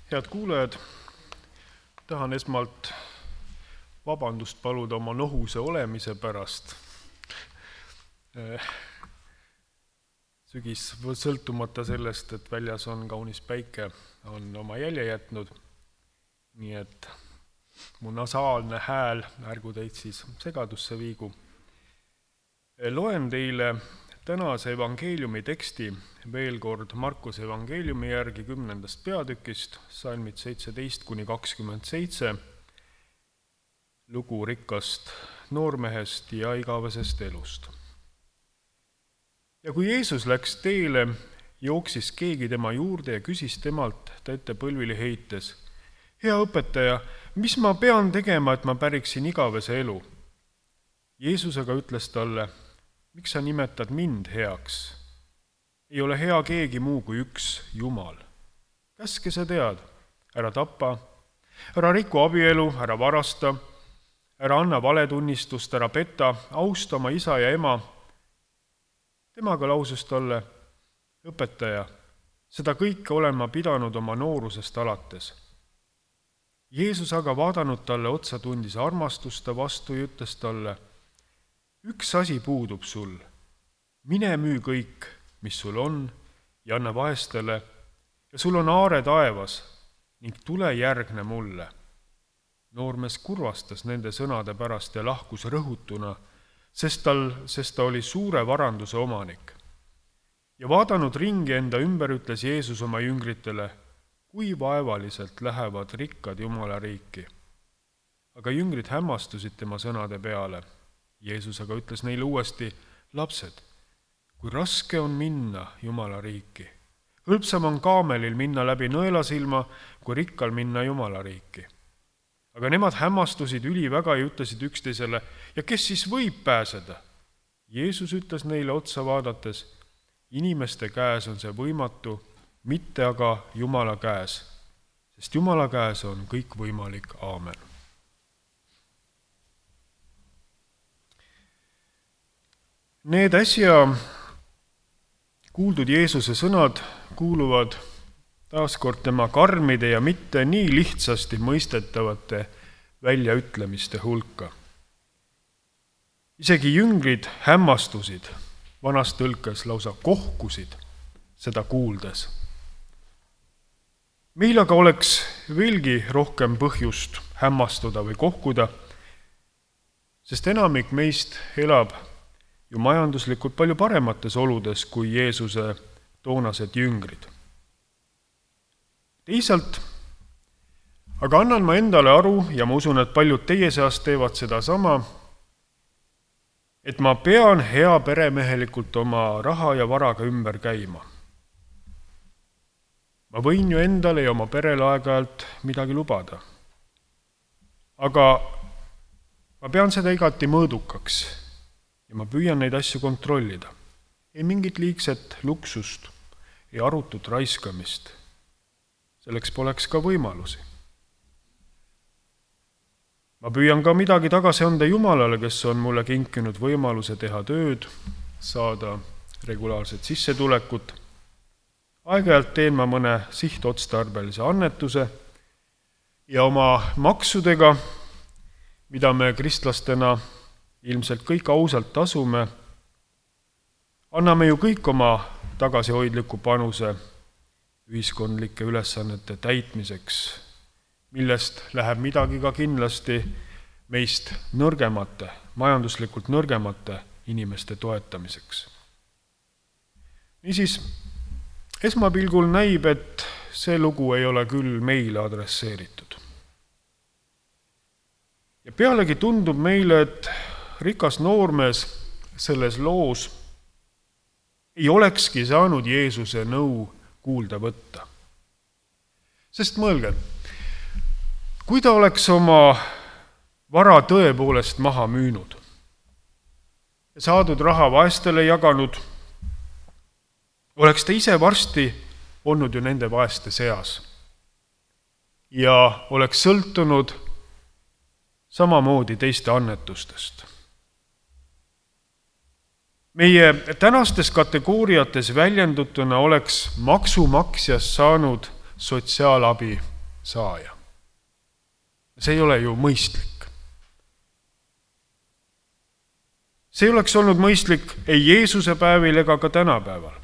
Head kuulajad, tahan esmalt vabandust paluda oma nohuse olemise pärast. Sügis, sõltumata sellest, et väljas on kaunis päike, on oma jälje jätnud. Nii et mu nasaalne hääl, ärgu teid siis segadusse viigu. Loen teile tänase evangeeliumi teksti veel kord Markuse evangeeliumi järgi 10. peatükist, salmid 17-27, lugu rikkast noormehest ja igavesest elust. Ja kui Jeesus läks teele, jooksis keegi tema juurde ja küsis temalt ta ette põlvili heites: Hea õpetaja, mis ma pean tegema, et ma päriksin igavese elu? Jeesus aga ütles talle: Miks sa nimetad mind heaks? Ei ole hea keegi muu kui üks, Jumal. Käske sa tead: ära tapa, ära riku abielu, ära varasta, ära anna valetunnistust, ära peta, austa oma isa ja ema. Temaga lausus talle: Õpetaja, seda kõike olen ma pidanud oma noorusest alates. Jeesus aga vaadanud talle otsa, tundis armastust ta vastu ja ütles talle: Üks asi puudub sul. Mine müü kõik, mis sul on, ja anna vaestele, ja sul on aare taevas, ning tule järgne mulle. Noormees kurvastas nende sõnade pärast ja lahkus rõhutuna, sest ta oli suure varanduse omanik. Ja vaadanud ringi enda ümber, ütles Jeesus oma jüngritele: Kui vaevaliselt lähevad rikkad Jumala riiki. Aga jüngrid hämmastusid tema sõnade peale. Jeesus aga ütles neile uuesti: Lapsed, kui raske on minna Jumala riiki. Hõlpsam on kaamelil minna läbi nõelasilma, kui rikkal minna Jumala riiki. Aga nemad hämmastusid üliväga ja ütlesid üksteisele: Ja kes siis võib pääseda? Jeesus ütles neile otsa vaadates: Inimeste käes on see võimatu, mitte aga Jumala käes, sest Jumala käes on kõik võimalik. Aamen. Need äsja kuuldud Jeesuse sõnad kuuluvad taaskord tema karmide ja mitte nii lihtsasti mõistetavate väljaütlemiste hulka. Isegi jüngrid hämmastusid, vanas tõlkes lausa kohkusid seda kuuldes. Meil aga oleks veelgi rohkem põhjust hämmastuda või kohkuda, sest enamik meist elab ju majanduslikult palju paremates oludes kui Jeesuse toonased jüngrid. Teisalt aga annan ma endale aru, ja ma usun, et paljud teie seast teevad seda sama, et ma pean hea peremehelikult oma raha ja varaga ümber käima. Ma võin ju endale ja oma perele aeg-ajalt midagi lubada. Aga ma pean seda igati mõõdukaks ja ma püüan neid asju kontrollida. Ei mingit liigset luksust, ei arutut raiskamist. Selleks poleks ka võimalusi. Ma püüan ka midagi tagasi anda Jumalale, kes on mulle kinkinud võimaluse teha tööd, saada regulaarset sissetulekut. Aeg-ajalt teen ma mõne sihtotstarbelise annetuse ja oma maksudega, mida me kristlastena ilmselt kõik ausalt tasume, anname ju kõik oma tagasihoidliku panuse ühiskondlike ülesannete täitmiseks, millest läheb midagi ka kindlasti meist nõrgemate, majanduslikult nõrgemate inimeste toetamiseks. Niisiis, esmapilgul näib, et see lugu ei ole küll meile adresseeritud. Ja pealegi tundub meile, et rikas noormees selles loos ei olekski saanud Jeesuse nõu kuulda võtta. Sest mõelge, kui ta oleks oma vara tõepoolest maha müünud ja saadud raha vaestele jaganud, oleks ta ise varsti olnud ju nende vaeste seas ja oleks sõltunud samamoodi teiste annetustest. Meie tänastes kategooriates väljendutuna oleks maksumaksjast saanud sotsiaalabi saaja. See ei ole ju mõistlik. See ei oleks olnud mõistlik ei Jeesuse päevil ega ka tänapäeval.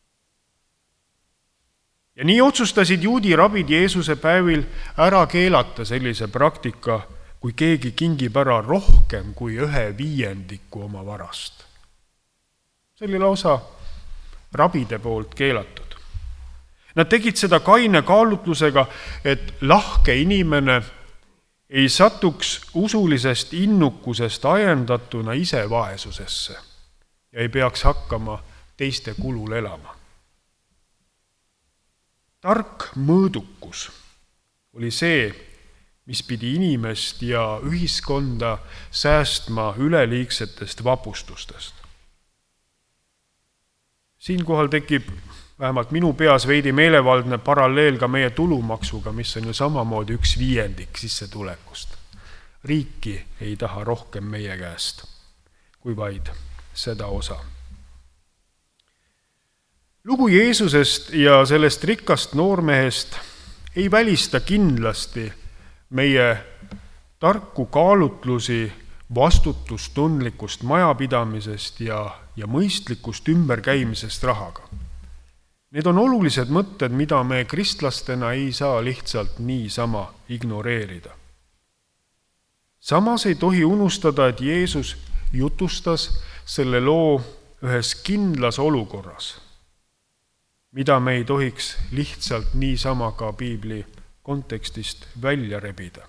Ja nii otsustasid juudi rabid Jeesuse päevil ära keelata sellise praktika, kui keegi kingib ära rohkem kui 1/5 oma varast. See oli lausa rabide poolt keelatud. Nad tegid seda kaine kaalutlusega, et lahke inimene ei satuks usulisest innukusest ajendatuna ise vaesusesse ja ei peaks hakkama teiste kulul elama. Tark mõõdukus oli see, mis pidi inimest ja ühiskonda säästma üleliigsetest vapustustest. Siinkohal tekib vähemalt minu peas veidi meelevaldne paralleel ka meie tulumaksuga, mis on ju samamoodi 1/5 sissetulekust. Riiki ei taha rohkem meie käest, kui vaid seda osa. Lugu Jeesusest ja sellest rikkast noormehest ei välista kindlasti meie tarku kaalutlusi vastutustundlikust majapidamisest ja mõistlikust ümberkäimisest rahaga. Need on olulised mõtted, mida me kristlastena ei saa lihtsalt niisama ignoreerida. Samas ei tohi unustada, et Jeesus jutustas selle loo ühes kindlas olukorras, mida me ei tohiks lihtsalt niisama ka piibli kontekstist välja rebida.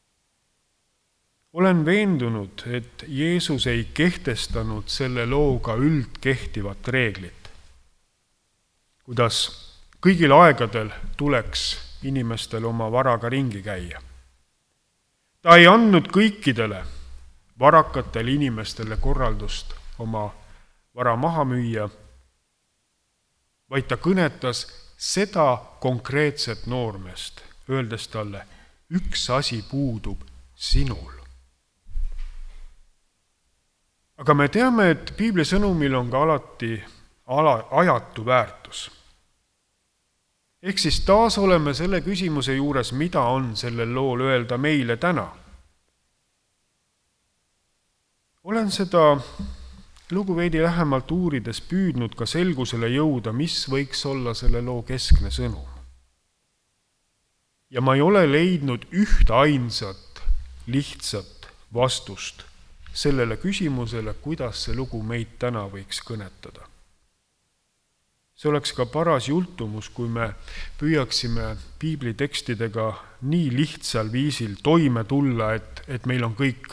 Olen veendunud, et Jeesus ei kehtestanud selle looga üldkehtivat reeglit, kuidas kõigil aegadel tuleks inimestel oma varaga ringi käia. Ta ei andnud kõikidele varakatele inimestele korraldust oma vara maha müüa, vaid ta kõnetas seda konkreetset noormeest, öeldes talle, üks asi puudub sinul. Aga me teame, et piibli sõnumil on ka alati ajatu väärtus. Ehk siis taas oleme selle küsimuse juures, mida on sellel lool öelda meile täna. Olen seda lugu veidi lähemalt uurides püüdnud ka selgusele jõuda, mis võiks olla selle loo keskne sõnum. Ja ma ei ole leidnud ühte ainsat lihtsat vastust sellele küsimusele, kuidas see lugu meid täna võiks kõnetada. See oleks ka paras jultumus, kui me püüaksime piiblitekstidega nii lihtsal viisil toime tulla, et meil on kõik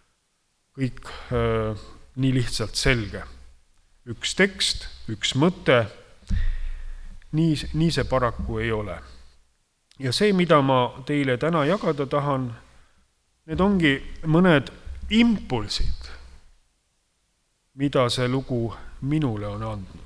nii lihtsalt selge. Üks tekst, üks mõte, nii see paraku ei ole. Ja see, mida ma teile täna jagada tahan, need ongi mõned impulsid, mida see lugu minule on andnud.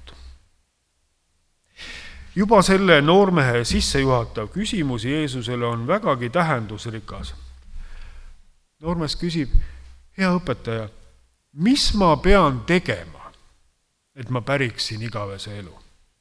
Juba selle noormehe sissejuhatav küsimus Jeesusele on vägagi tähendusrikas. Noormees küsib, hea õpetaja, mis ma pean tegema, et ma päriksin igavese elu?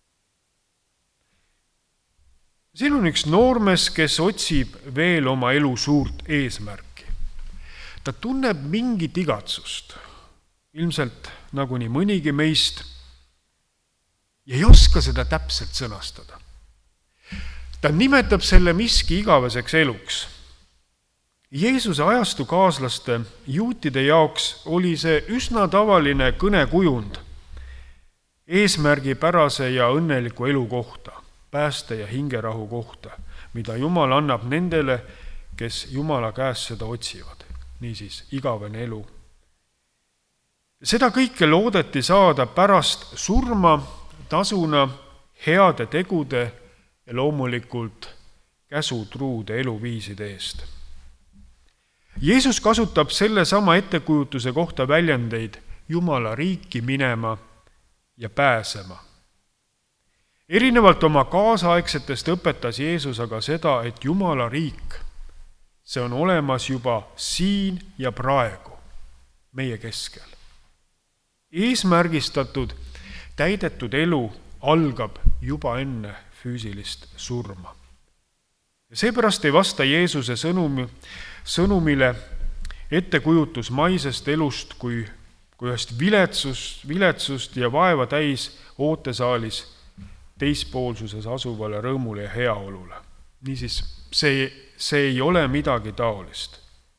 Siin on üks noormees, kes otsib veel oma elu suurt eesmärki. Ta tunneb mingit igatsust, ilmselt nagu nii mõnigi meist, ja ei oska seda täpselt sõnastada. Ta nimetab selle miski igaveseks eluks. Jeesuse ajastu kaaslaste juutide jaoks oli see üsna tavaline kõnekujund eesmärgipärase ja õnneliku elu kohta, pääste ja hingerahu kohta, mida Jumal annab nendele, kes Jumala käest seda otsivad. Niisiis, igavene elu. Seda kõike loodeti saada pärast surma tasuna heade tegude ja loomulikult käsutruude eluviiside eest. Jeesus kasutab selle sama ettekujutuse kohta väljendeid Jumala riiki minema ja pääsema. Erinevalt oma kaasaegsetest õpetas Jeesus aga seda, et Jumala riik, see on olemas juba siin ja praegu meie keskel. Eesmärgistatud, täidetud elu algab juba enne füüsilist surma. Ja seepärast ei vasta Jeesuse sõnumile ettekujutus maisest elust kui ühest viletsust ja vaeva täis ootesaalis teispoolsuses asuvale rõõmule ja heaolule. Niisiis, see ei ole midagi taolist.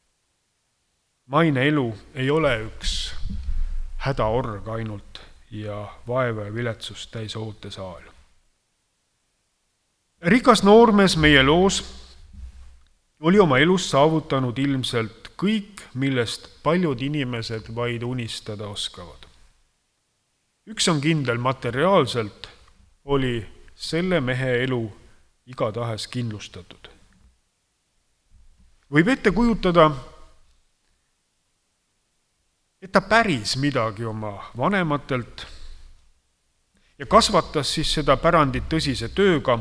Maine elu ei ole üks hädaorg ainult ja vaeva ja viletsust täis ootesaal. Rikas noormees meie loos oli oma elus saavutanud ilmselt kõik, millest paljud inimesed vaid unistada oskavad. Üks on kindel, materiaalselt oli selle mehe elu igatahes kindlustatud. Võib ette kujutada, et ta päris midagi oma vanematelt ja kasvatas siis seda pärandit tõsise tööga.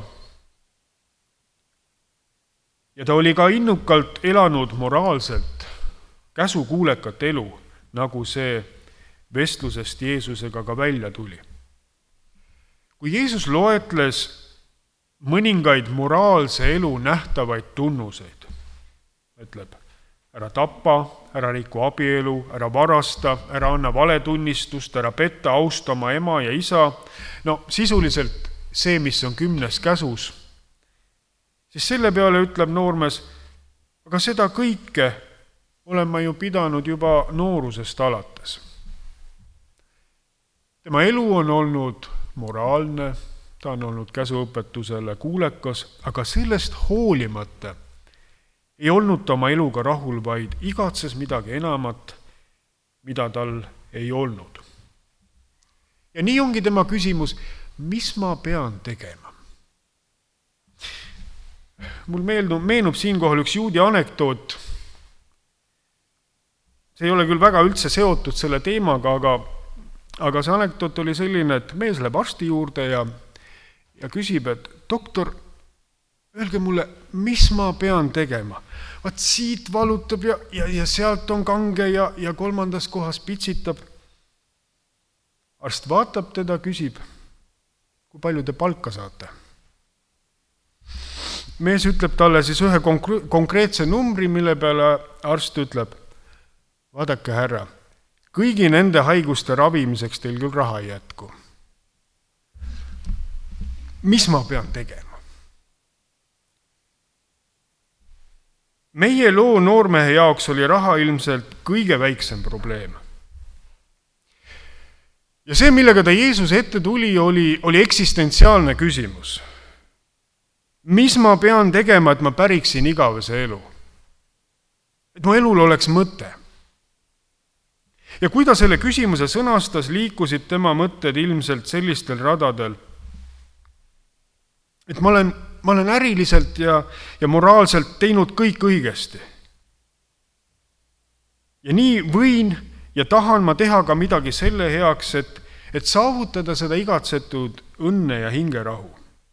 Ja ta oli ka innukalt elanud moraalselt käsukuulekat elu, nagu see vestlusest Jeesusega ka välja tuli. Kui Jeesus loetles mõningaid moraalse elu nähtavaid tunnuseid, ütleb, ära tapa, ära riku abielu, ära varasta, ära anna valetunnistust, ära petta, austa oma ema ja isa, sisuliselt see, mis on 10 käsus, siis selle peale ütleb noormees, aga seda kõike olen ma ju pidanud juba noorusest alates. Tema elu on olnud moraalne, ta on olnud käsuõpetusele kuulekas, aga sellest hoolimata ei olnud ta oma eluga rahul, vaid igatses midagi enamat, mida tal ei olnud. Ja nii ongi tema küsimus, mis ma pean tegema? Mul meenub siinkohal üks juudi anekdoot. See ei ole küll väga üldse seotud selle teemaga, aga see anekdoot oli selline, et mees läheb arsti juurde ja küsib, et doktor, öelge mulle, mis ma pean tegema? Vaat siit valutab ja sealt on kange ja 3. kohas pitsitab. Arst vaatab teda, küsib, kui palju te palka saate? Mees ütleb talle siis ühe konkreetse numbri, mille peale arst ütleb, vaadake härra, kõigi nende haiguste ravimiseks teil küll raha ei jätku. Mis ma pean tegema? Meie loo noormehe jaoks oli raha ilmselt kõige väiksem probleem. Ja see, millega ta Jeesuse ette tuli, oli eksistentsiaalne küsimus. Mis ma pean tegema, et ma päriksin igavese elu? Et mu elul oleks mõte. Ja kui ta selle küsimuse sõnastas, liikusid tema mõtted ilmselt sellistel radadel, et ma olen äriliselt ja moraalselt teinud kõik õigesti. Ja nii võin ja tahan ma teha ka midagi selle heaks, et saavutada seda igatsetud õnne ja hingerahu.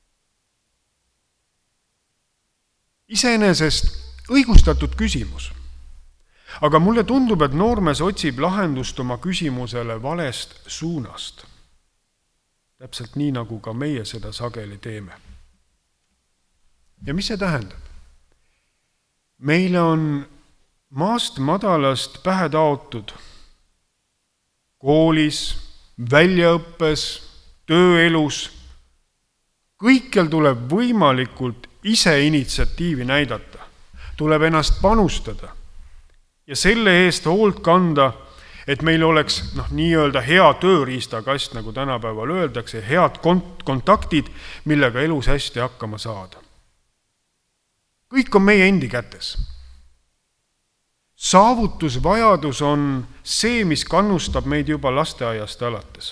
Iseenesest õigustatud küsimus. Aga mulle tundub, et noormees otsib lahendust oma küsimusele valest suunast. Täpselt nii, nagu ka meie seda sageli teeme. Ja mis see tähendab? Meile on maast madalast pähe taotud koolis, väljaõppes, tööelus. Kõikjal tuleb võimalikult ise initsiatiivi näidata, tuleb ennast panustada ja selle eest hoolt kanda, et meil oleks nii-öelda hea tööriistakast, nagu tänapäeval öeldakse, head kontaktid, millega elus hästi hakkama saada. Kõik on meie endi kätes. Saavutusvajadus on see, mis kannustab meid juba lasteaiast alates.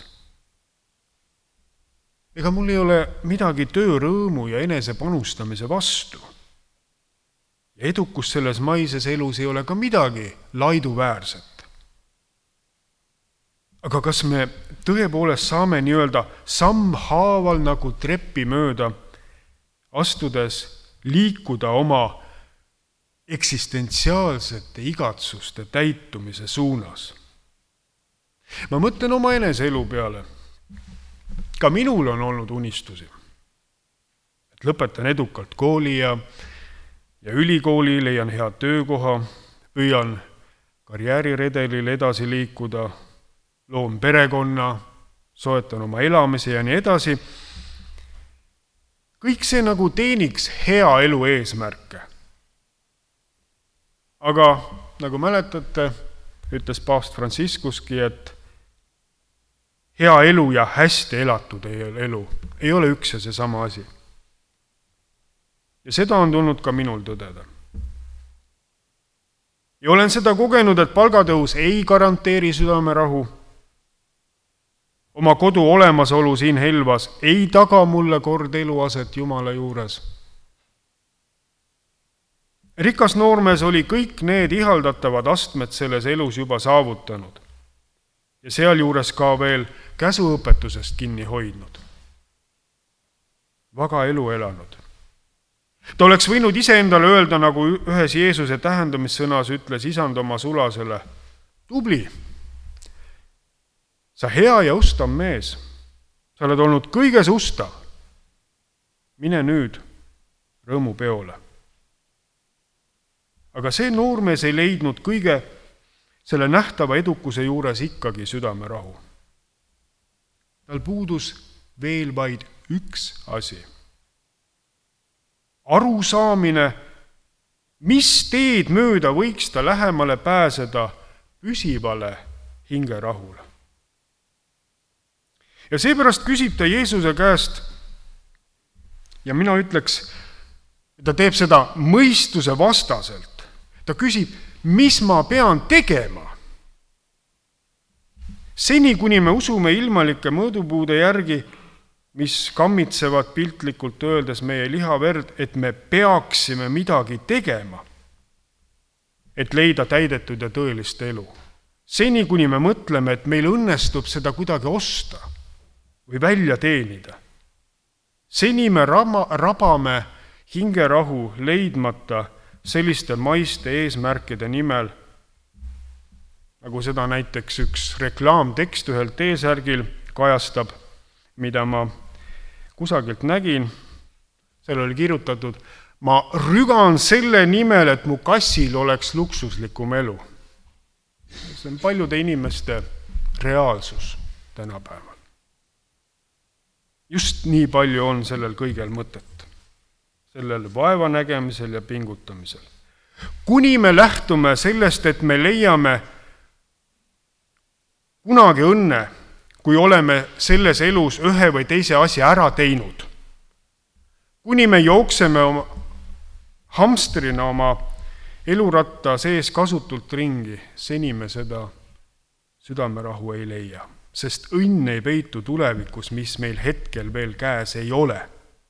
Ega mul ei ole midagi töörõõmu ja enese panustamise vastu. Ja edukus selles maises elus ei ole ka midagi laiduväärset. Aga kas me tõepoolest saame nii-öelda sammhaaval nagu treppi mööda astudes liikuda oma eksistentsiaalsete igatsuste täitumise suunas? Ma mõtlen oma enese elu peale. Ka minul on olnud unistusi. Et lõpetan edukalt kooli ja ja ülikooli, leian hea töökoha, püüan karjääriredelil edasi liikuda, loon perekonna, soetan oma elamise ja nii edasi. Kõik see nagu teeniks hea elu eesmärke. Aga nagu mäletate, ütles paavst Franciscuski, et hea elu ja hästi elatud elu ei ole üks ja seesama asi. Ja seda on tulnud ka minul tõdeda. Ja olen seda kogenud, et palgatõus ei garanteeri südamerahu. Oma kodu olemasolu siin Helvas ei taga mulle kord eluaset Jumala juures. Rikas noormees oli kõik need ihaldatavad astmed selles elus juba saavutanud ja sealjuures ka veel käsuõpetusest kinni hoidnud. Vaga elu elanud. Ta oleks võinud iseendale öelda, nagu ühes Jeesuse tähendamissõnas ütles isand oma sulasele: tubli, sa hea ja ustav mees, sa oled olnud kõiges ustav. Mine nüüd rõõmupeole. Aga see noormees ei leidnud kõige selle nähtava edukuse juures ikkagi südamerahu. Tal puudus veel vaid üks asi. Arusaamine, mis teed mööda võiks ta lähemale pääseda püsivale hingerahule. Ja seepärast küsib ta Jeesuse käest, ja mina ütleks, ta teeb seda mõistuse vastaselt. Ta küsib, mis ma pean tegema? Seni, kuni me usume ilmalike mõõdupuude järgi, mis kammitsevad piltlikult öeldes meie lihaverd, et me peaksime midagi tegema, et leida täidetud ja tõelist elu. Seni, kuni me mõtleme, et meil õnnestub seda kuidagi osta või välja teenida. Seni me rabame hingerahu leidmata selliste maiste eesmärkide nimel, nagu seda näiteks üks reklaamtekst ühel T-särgil kajastab, mida ma kusagilt nägin. Seal oli kirjutatud: ma rügan selle nimel, et mu kassil oleks luksuslikum elu. See on paljude inimeste reaalsus tänapäeval. Just nii palju on sellel kõigel mõtet. Sellel vaeva nägemisel ja pingutamisel. Kuni me lähtume sellest, et me leiame kunagi õnne, kui oleme selles elus ühe või teise asja ära teinud. Kuni me jookseme hamstrina oma eluratta sees kasutult ringi, seni me seda südamerahu ei leia, sest õnn ei peitu tulevikus, mis meil hetkel veel käes ei ole.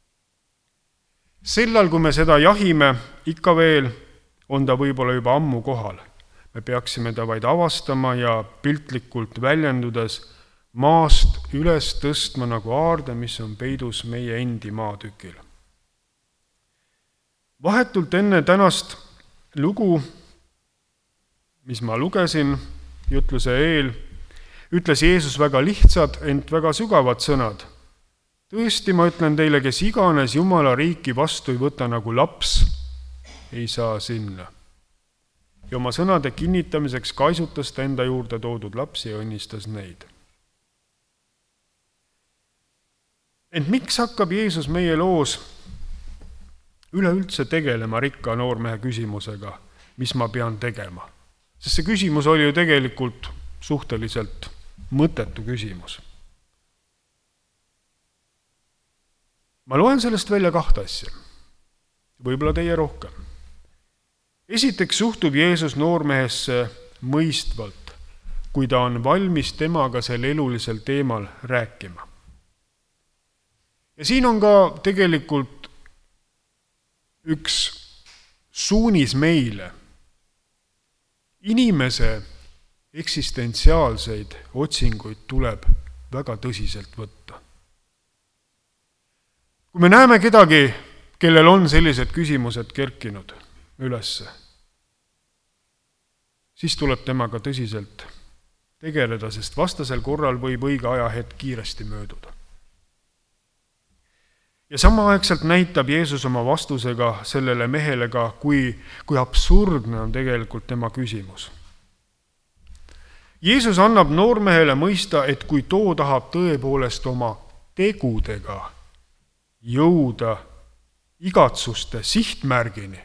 Sellal, kui me seda jahime, ikka veel on ta võib-olla juba ammu kohal. Me peaksime ta vaid avastama ja piltlikult väljendudes maast üles tõstma nagu aarde, mis on peidus meie endi maatükil. Vahetult enne tänast lugu, mis ma lugesin jutluse eel, ütles Jeesus väga lihtsad, ent väga sügavad sõnad. Tõesti, ma ütlen teile, kes iganes Jumala riiki vastu ei võta nagu laps, ei saa sinna. Ja oma sõnade kinnitamiseks kaisutas ta enda juurde toodud lapsi ja õnnistas neid. Ent miks hakkab Jeesus meie loos üleüldse tegelema rikka noormehe küsimusega, mis ma pean tegema? Sest see küsimus oli ju tegelikult suhteliselt mõttetu küsimus. Ma loen sellest välja 2 asja, võib-olla teie rohkem. Esiteks suhtub Jeesus noormehesse mõistvalt, kui ta on valmis temaga sel elulisel teemal rääkima. Ja siin on ka tegelikult üks suunis meile. Inimese eksistentsiaalseid otsinguid tuleb väga tõsiselt võtta. Kui me näeme kedagi, kellel on sellised küsimused kerkinud ülesse, siis tuleb temaga tõsiselt tegeleda, sest vastasel korral võib õige ajahetk kiiresti mööduda. Ja samaaegselt näitab Jeesus oma vastusega sellele mehele ka, kui absurdne on tegelikult tema küsimus. Jeesus annab noormehele mõista, et kui too tahab tõepoolest oma tegudega jõuda igatsuste sihtmärgini,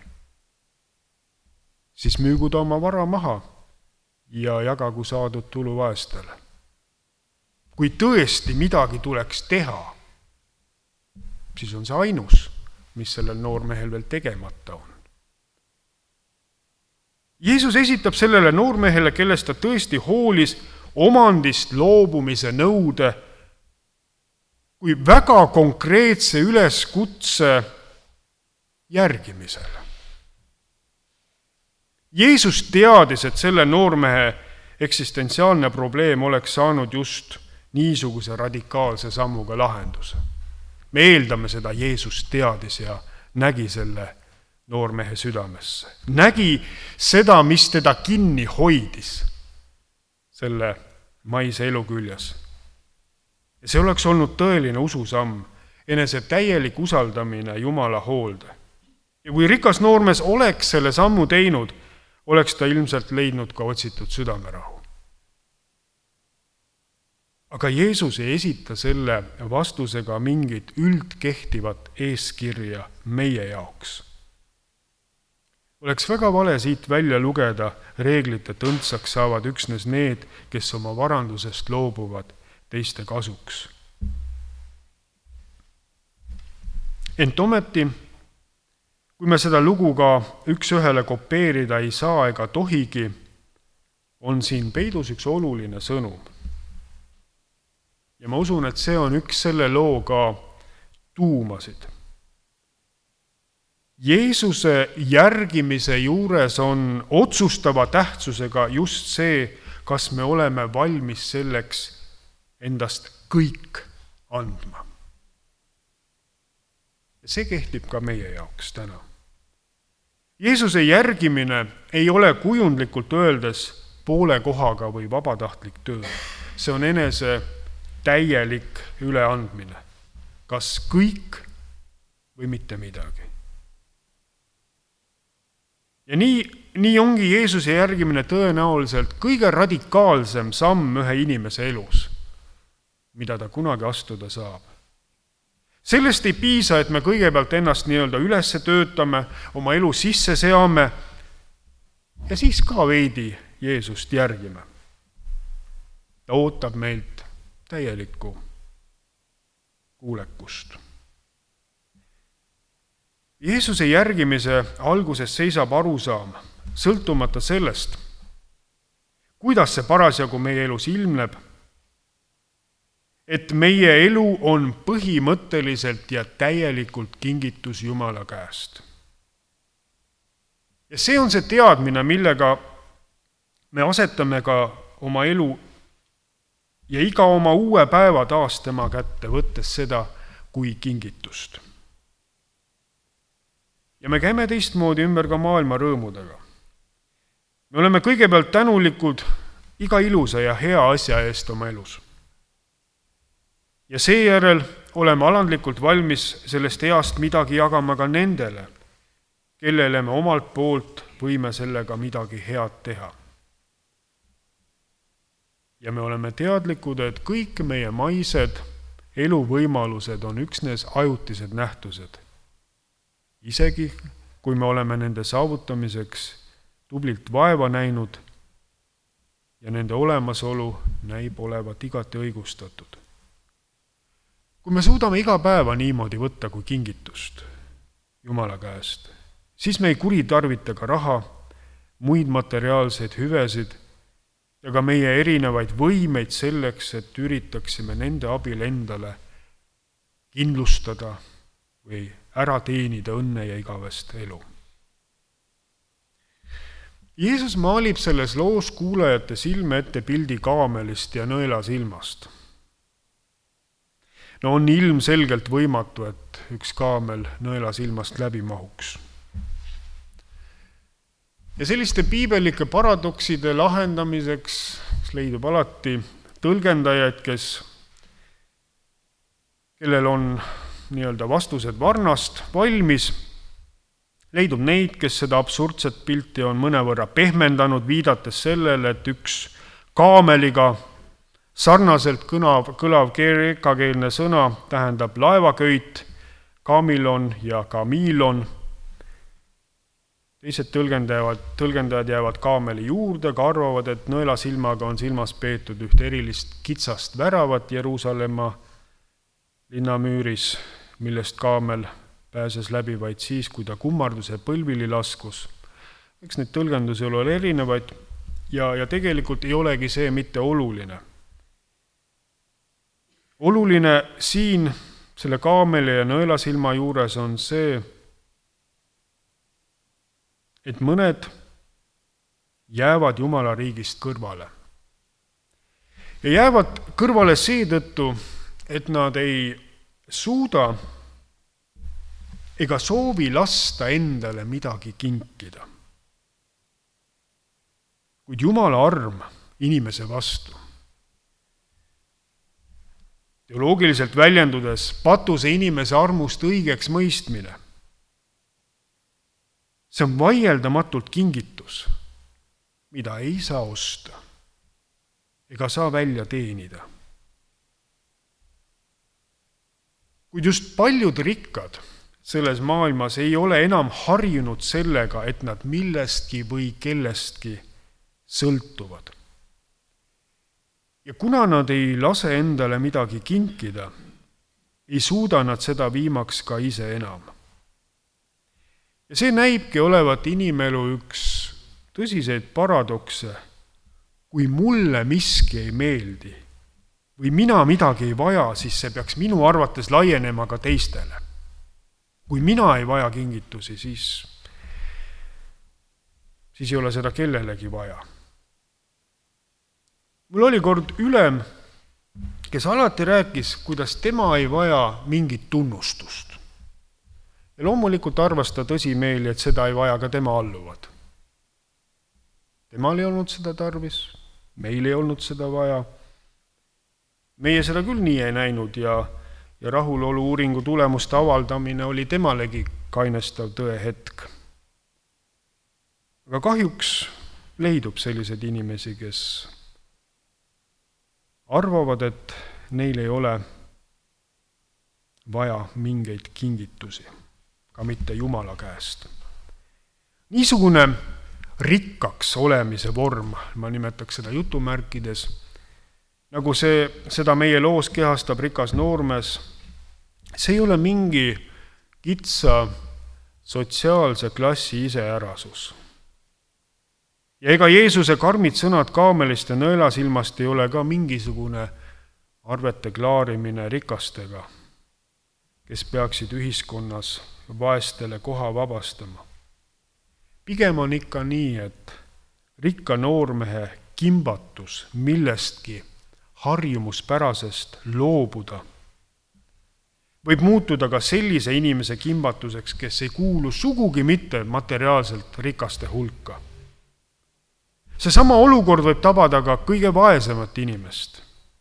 siis müügu ta oma vara maha ja jagagu saadud tulu vaestele. Kui tõesti midagi tuleks teha, siis on see ainus, mis sellel noormehel veel tegemata on. Jeesus esitab sellele noormehele, kellest ta tõesti hoolis, omandist loobumise nõude, kui väga konkreetse üleskutse järgimisele. Jeesus teadis, et selle noormehe eksistentsiaalne probleem oleks saanud just niisuguse radikaalse sammuga lahenduse. Me eeldame seda, Jeesus teadis ja nägi selle noormehe südamesse. Nägi seda, mis teda kinni hoidis selle maise elu küljes. Ja see oleks olnud tõeline ususamm, enese täielik usaldamine Jumala hoolde. Ja kui rikas noormees oleks selle sammu teinud, oleks ta ilmselt leidnud ka otsitud südamerahu. Aga Jeesus ei esita selle vastusega mingit üldkehtivat eeskirja meie jaoks. Oleks väga vale siit välja lugeda, reeglite tõntsaks saavad üksnes need, kes oma varandusest loobuvad teiste kasuks. Ent ometi, kui me seda lugu ka üks-ühele kopeerida ei saa ega tohigi, on siin peidus üks oluline sõnum. Ja ma usun, et see on üks selle loo ka tuumasid. Jeesuse järgimise juures on otsustava tähtsusega just see, kas me oleme valmis selleks endast kõik andma. Ja see kehtib ka meie jaoks täna. Jeesuse järgimine ei ole kujundlikult öeldes poole kohaga või vabatahtlik töö. See on enese täielik üleandmine. Kas kõik või mitte midagi. Ja nii ongi Jeesuse järgimine tõenäoliselt kõige radikaalsem samm ühe inimese elus, mida ta kunagi astuda saab. Sellest ei piisa, et me kõigepealt ennast nii-öelda üles töötame, oma elu sisse seame ja siis ka veidi Jeesust järgime. Ta ootab meilt täielikku kuulekust. Jeesuse järgimise alguses seisab arusaam, sõltumata sellest, kuidas see parasjagu meie elus ilmneb, et meie elu on põhimõtteliselt ja täielikult kingitus Jumala käest. Ja see on see teadmine, millega me asetame ka oma elu ja iga oma uue päeva taas tema kätte, võttes seda kui kingitust. Ja me käime teistmoodi ümber ka maailma rõõmudega. Me oleme kõigepealt tänulikud iga ilusa ja hea asja eest oma elus. Ja seejärel oleme alandlikult valmis sellest heast midagi jagama ka nendele, kellele me omalt poolt võime sellega midagi head teha. Ja me oleme teadlikud, et kõik meie maised eluvõimalused on üksnes ajutised nähtused. Isegi kui me oleme nende saavutamiseks tublilt vaeva näinud ja nende olemasolu näib olevat igati õigustatud. Kui me suudame iga päeva niimoodi võtta kui kingitust Jumala käest, siis me ei kuritarvita ka raha, muid materiaalseid hüvesid ja ka meie erinevaid võimeid selleks, et üritaksime nende abil endale kindlustada või ära teenida õnne ja igavest elu. Jeesus maalib selles loos kuulajate silme ette pildi kaamelist ja nõelasilmast. No on ilmselgelt võimatu, et üks kaamel nõelasilmast läbi mahuks. Ja selliste piibelike paradokside lahendamiseks leidub alati tõlgendajaid, kellel on nii-öelda vastused varnast valmis. Leidub neid, kes seda absurdset pilti on mõnevõrra pehmendanud, viidates sellele, et üks kaameliga sarnaselt kõlav kreekakeelne sõna tähendab laevaköit, kamilon ja kamilon. Teised tõlgendajad jäävad kaameli juurde, ka arvavad, et nõelasilmaga on silmas peetud ühte erilist kitsast väravat Jeruusalemma linnamüüris, millest kaamel pääses läbi vaid siis, kui ta kummarduse põlvili laskus. Eks neid tõlgendusi ole erinevaid ja tegelikult ei olegi see mitte oluline. Oluline siin selle kaameli ja nõelasilma juures on see, et mõned jäävad Jumala riigist kõrvale. Ja jäävad kõrvale seetõttu, et nad ei suuda ega soovi lasta endale midagi kinkida. Kuid Jumala arm inimese vastu, teoloogiliselt väljendudes patuse inimese armust õigeks mõistmine, see on vaieldamatult kingitus, mida ei saa osta ega saa välja teenida. Kuid just paljud rikkad selles maailmas ei ole enam harjunud sellega, et nad millestki või kellestki sõltuvad. Ja kuna nad ei lase endale midagi kinkida, ei suuda nad seda viimaks ka ise enam. Ja see näibki olevat inimelu üks tõsiseid paradokse, kui mulle miski ei meeldi või mina midagi ei vaja, siis see peaks minu arvates laienema ka teistele. Kui mina ei vaja kingitusi, siis ei ole seda kellelegi vaja. Mul oli kord ülem, kes alati rääkis, kuidas tema ei vaja mingit tunnustust. Ja loomulikult arvas ta tõsimeeli, et seda ei vaja ka tema alluvad. Temal ei olnud seda tarvis, meil ei olnud seda vaja. Meie seda küll nii ei näinud ja rahulolu uuringu tulemuste avaldamine oli temalegi kainestav tõe hetk. Aga kahjuks leidub sellised inimesi, kes arvavad, et neil ei ole vaja mingeid kingitusi, ka mitte Jumala käest. Niisugune rikkaks olemise vorm, ma nimetaks seda jutumärkides, nagu seda meie loos kehastab rikas noormees, see ei ole mingi kitsa sotsiaalse klassi iseärasus. Ja ega Jeesuse karmid sõnad kaamelist ja nõelasilmast ei ole ka mingisugune arvete klaarimine rikastega, kes peaksid ühiskonnas vaestele koha vabastama. Pigem on ikka nii, et rikka noormehe kimbatus millestki harjumuspärasest loobuda võib muutuda ka sellise inimese kimbatuseks, kes ei kuulu sugugi mitte materiaalselt rikaste hulka. Seesama olukord võib tabada ka kõige vaesemat inimest.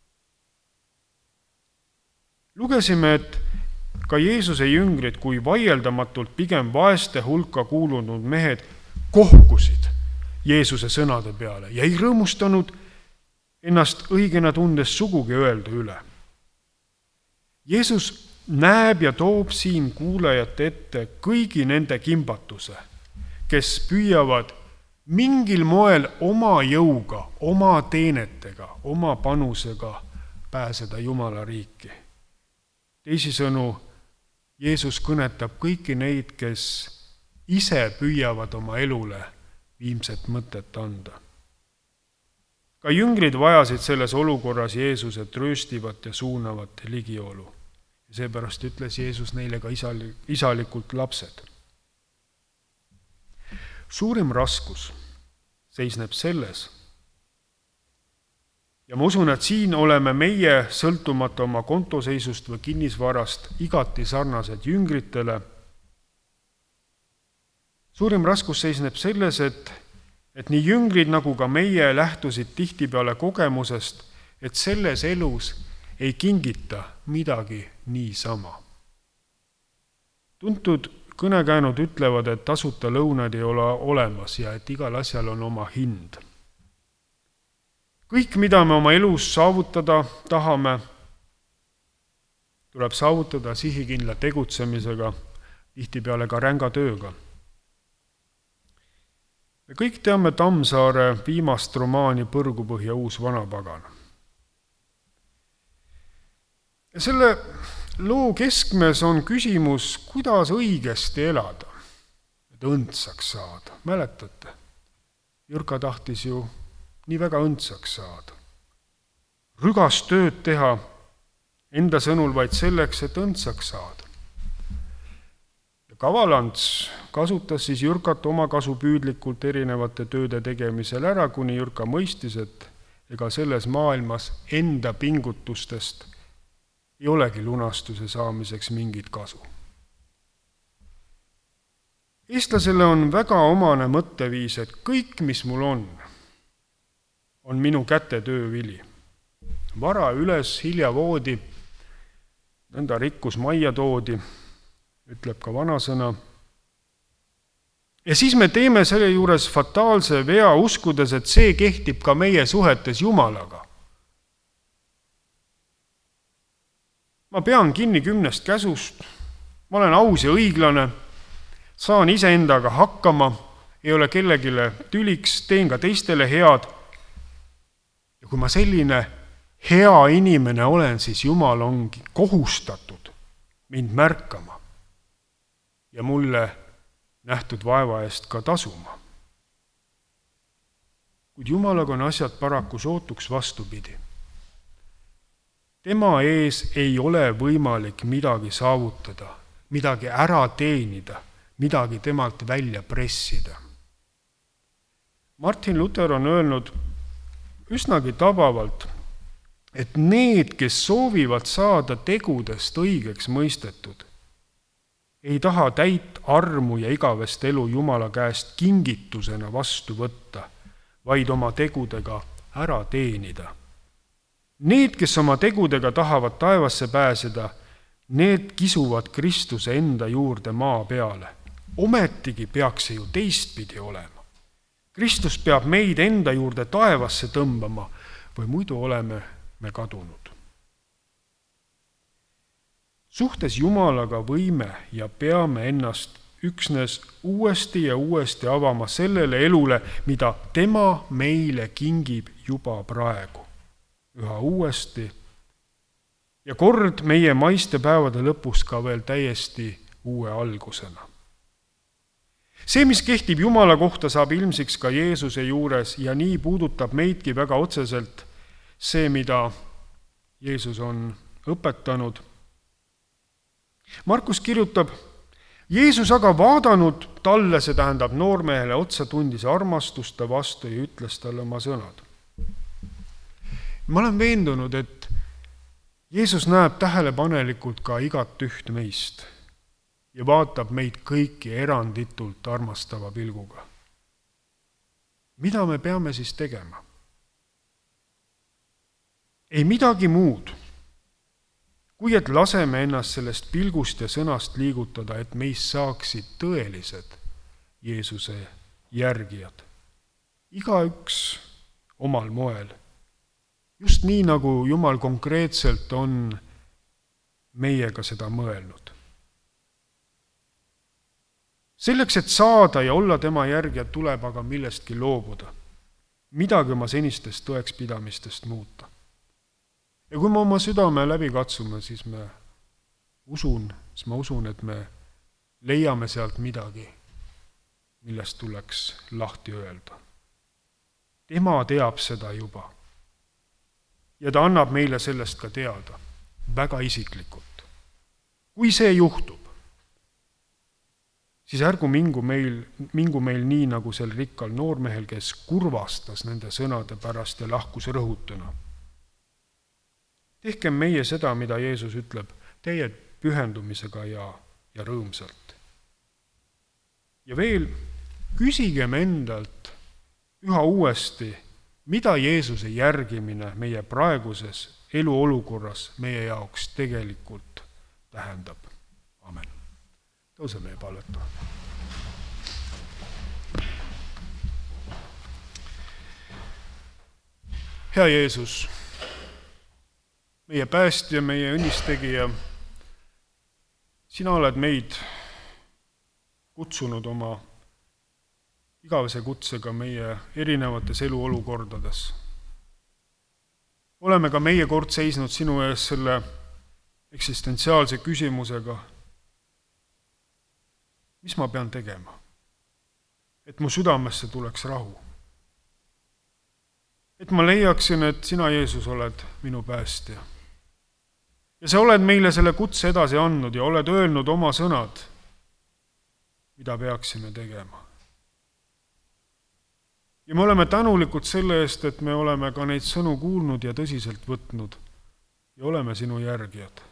Lugesime, et ka Jeesuse jüngrid kui vaieldamatult pigem vaeste hulka kuulunud mehed kohkusid Jeesuse sõnade peale ja ei rõõmustanud ennast õigena tundes sugugi öelda üle. Jeesus näeb ja toob siin kuulajate ette kõigi nende kimbatuse, kes püüavad mingil moel oma jõuga, oma teenetega, oma panusega pääseda Jumala riiki. Teisisõnu, Jeesus kõnetab kõiki neid, kes ise püüavad oma elule viimset mõtet anda. Ka jüngrid vajasid selles olukorras Jeesuse trööstivat ja suunavat ligiolu. Ja seepärast ütles Jeesus neile ka isalikult lapsed. Suurim raskus seisneb selles, ja ma usun, et siin oleme meie sõltumata oma kontoseisust või kinnisvarast igati sarnased jüngritele. Suurim raskus seisneb selles, et nii jüngrid nagu ka meie lähtusid tihtipeale kogemusest, et selles elus ei kingita midagi niisama. Tuntud kõnekäänud ütlevad, et tasuta lõunad ei ole olemas ja et igal asjal on oma hind. Kõik, mida me oma elus saavutada tahame, tuleb saavutada sihikindla tegutsemisega, tihtipeale ka ränga tööga. Me kõik teame Tammsaare viimast romaani Põrgupõhja uus vanapagan. Ja selle loo keskmes on küsimus, kuidas õigesti elada, et õndsaks saada. Mäletate? Jürka tahtis ju nii väga õndsaks saada. Rügas tööd teha enda sõnul vaid selleks, et õndsaks saada. Ja Kavalants kasutas siis Jürkat oma kasupüüdlikult erinevate tööde tegemisel ära, kuni Jürka mõistis, et ega selles maailmas enda pingutustest ei olegi lunastuse saamiseks mingit kasu. Eestlasele on väga omane mõtteviis, et kõik, mis mul on minu käte töövili. Vara üles, hilja voodi, nõnda rikkus majja toodi, ütleb ka vanasõna. Ja siis me teeme selle juures fataalse vea uskudes, et see kehtib ka meie suhetes Jumalaga. Ma pean kinni 10 käsust, ma olen aus ja õiglane, saan iseendaga hakkama, ei ole kellegile tüliks, teen ka teistele head. Ja kui ma selline hea inimene olen, siis Jumal ongi kohustatud mind märkama ja mulle nähtud vaeva eest ka tasuma. Kuid Jumalaga on asjad paraku sootuks vastupidi. Tema ees ei ole võimalik midagi saavutada, midagi ära teenida, midagi temalt välja pressida. Martin Luther on öelnud üsnagi tabavalt, et need, kes soovivad saada tegudest õigeks mõistetud, ei taha täit armu ja igavest elu Jumala käest kingitusena vastu võtta, vaid oma tegudega ära teenida. Need, kes oma tegudega tahavad taevasse pääseda, need kisuvad Kristuse enda juurde maa peale. Ometigi peaks see ju teistpidi olema. Kristus peab meid enda juurde taevasse tõmbama või muidu oleme me kadunud. Suhtes Jumalaga võime ja peame ennast üksnes uuesti ja uuesti avama sellele elule, mida tema meile kingib juba praegu. Üha uuesti ja kord meie maiste päevade lõpus ka veel täiesti uue algusena. See, mis kehtib Jumala kohta, saab ilmsiks ka Jeesuse juures ja nii puudutab meidki väga otseselt see, mida Jeesus on õpetanud. Markus kirjutab, Jeesus aga vaadanud talle, see tähendab noormehele otsa, tundis armastust ta vastu ja ütles talle oma sõnad. Ma olen veendunud, et Jeesus näeb tähelepanelikult ka igat üht meist ja vaatab meid kõiki eranditult armastava pilguga. Mida me peame siis tegema? Ei midagi muud, kui et laseme ennast sellest pilgust ja sõnast liigutada, et meist saaksid tõelised Jeesuse järgijad. Igaüks omal moel. Just nii, nagu Jumal konkreetselt on meiega seda mõelnud. Selleks, et saada ja olla tema järgijad, tuleb aga millestki loobuda. Midagi oma senistest tõekspidamistest muuta. Ja kui me oma südame läbi katsume, siis ma usun, et me leiame sealt midagi, millest tuleks lahti öelda. Tema teab seda juba. Ja ta annab meile sellest ka teada, väga isiklikult. Kui see juhtub, siis ärgu mingu meil nii, nagu sel rikkal noormehel, kes kurvastas nende sõnade pärast ja lahkus rõhutuna. Tehkem meie seda, mida Jeesus ütleb, täie pühendumisega ja rõõmsalt. Ja veel küsigem endalt üha uuesti, mida Jeesuse järgimine meie praeguses eluolukorras meie jaoks tegelikult tähendab. Amen. tõuseme ja palvetame. Hea Jeesus, meie päästja, meie õnnistegija, sina oled meid kutsunud oma igavese kutsega meie erinevates eluolukordades. Oleme ka meie kord seisnud sinu ees selle eksistentsiaalse küsimusega, mis ma pean tegema, et mu südamesse tuleks rahu. Et ma leiaksin, et sina, Jeesus, oled minu päästja. Ja sa oled meile selle kutse edasi andnud ja oled öelnud oma sõnad, mida peaksime tegema. Ja me oleme tänulikud selle eest, et me oleme ka neid sõnu kuulnud ja tõsiselt võtnud ja oleme sinu järgijad.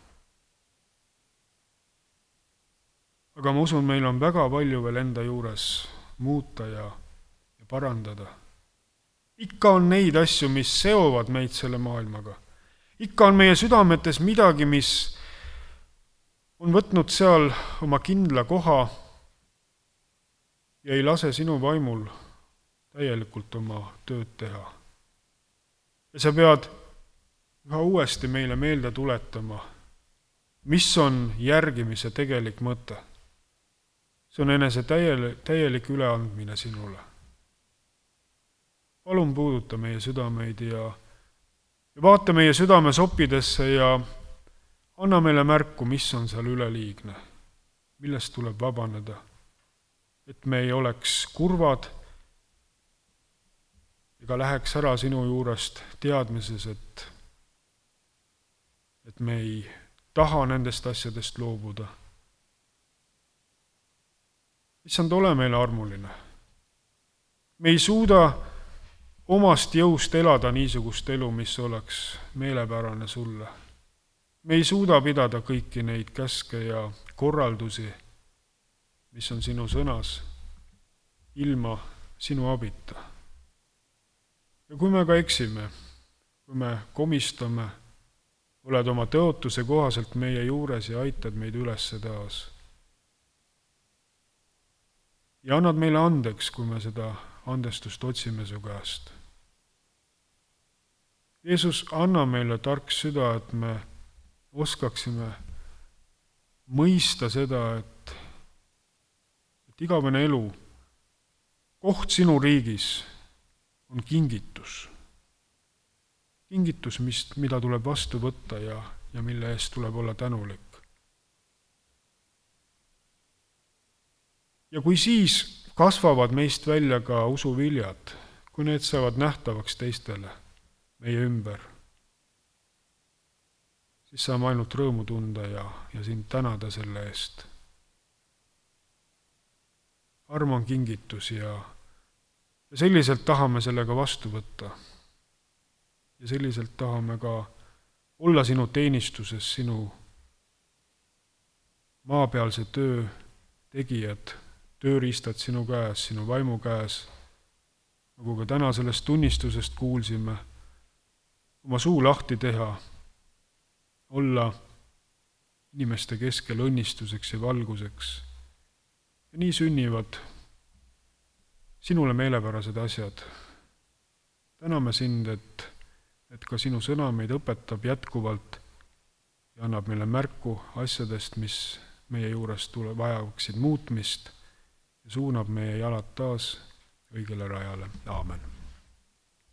Aga ma usun, meil on väga palju veel enda juures muuta ja parandada. Ikka on neid asju, mis seovad meid selle maailmaga. Ikka on meie südametes midagi, mis on võtnud seal oma kindla koha ja ei lase sinu vaimul täielikult oma tööd teha. Ja sa pead üha uuesti meile meelde tuletama, mis on järgimise tegelik mõte. See on enese täielik üleandmine sinule. Palun puuduta meie südameid ja vaata meie südame soppidesse ja anna meile märku, mis on seal üleliigne, millest tuleb vabaneda, et me ei oleks kurvad ega läheks ära sinu juurest teadmises, et me ei taha nendest asjadest loobuda. Issand, ole meile armuline. Me ei suuda omast jõust elada niisugust elu, mis oleks meelepärane sulle. Me ei suuda pidada kõiki neid käske ja korraldusi, mis on sinu sõnas, ilma sinu abita. Ja kui me ka eksime, kui me komistame, oled oma tõotuse kohaselt meie juures ja aitad meid üles taas. Ja annad meile andeks, kui me seda andestust otsime su käest. Jeesus, anna meile tark süda, et me oskaksime mõista seda, et igavene elu, koht sinu riigis on kingitus. Kingitus, mida tuleb vastu võtta ja mille eest tuleb olla tänulik. Ja kui siis kasvavad meist välja ka usuviljad, kui need saavad nähtavaks teistele meie ümber, siis saame ainult rõõmu tunda ja sind tänada selle eest. Arm on kingitus ja selliselt tahame sellega vastu võtta. Ja selliselt tahame ka olla sinu teenistuses, sinu maapealse töö tegijad, tööriistad sinu käes, sinu vaimu käes, nagu ka täna sellest tunnistusest kuulsime, oma suu lahti teha, olla inimeste keskel õnnistuseks ja valguseks. Ja nii sünnivad sinule meelepärased asjad. Täname sind, et ka sinu sõna meid õpetab jätkuvalt ja annab meile märku asjadest, mis meie juures vajaksid muutmist ja suunab meie jalad taas õigele rajale. Aamen.